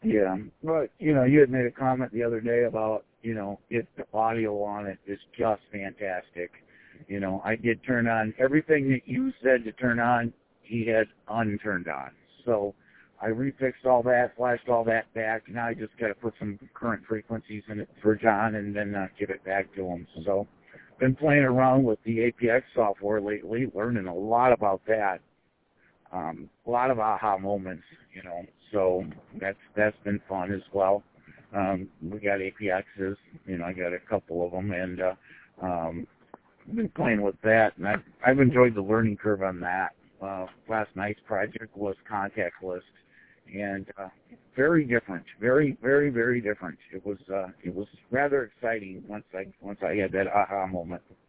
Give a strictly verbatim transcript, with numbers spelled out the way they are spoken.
Yeah, but you know, you had made a comment the other day about you know it, the audio on it is just fantastic. You know, I did turn on everything that you said to turn on. He had unturned on, so I refixed all that, flashed all that back. Now I just got to put some current frequencies in it for John, and then uh, give it back to him. So, been playing around with the A P X software lately, learning a lot about that. Um, a lot of aha moments, you know. So that's that's been fun as well. Um, we got A P Xs, you know. I got a couple of them, and uh, um, I've been playing with that, and I've, I've enjoyed the learning curve on that. Uh, last night's project was Contact List, and uh, very different, very, very, very different. It was uh, it was rather exciting once I once I had that aha moment.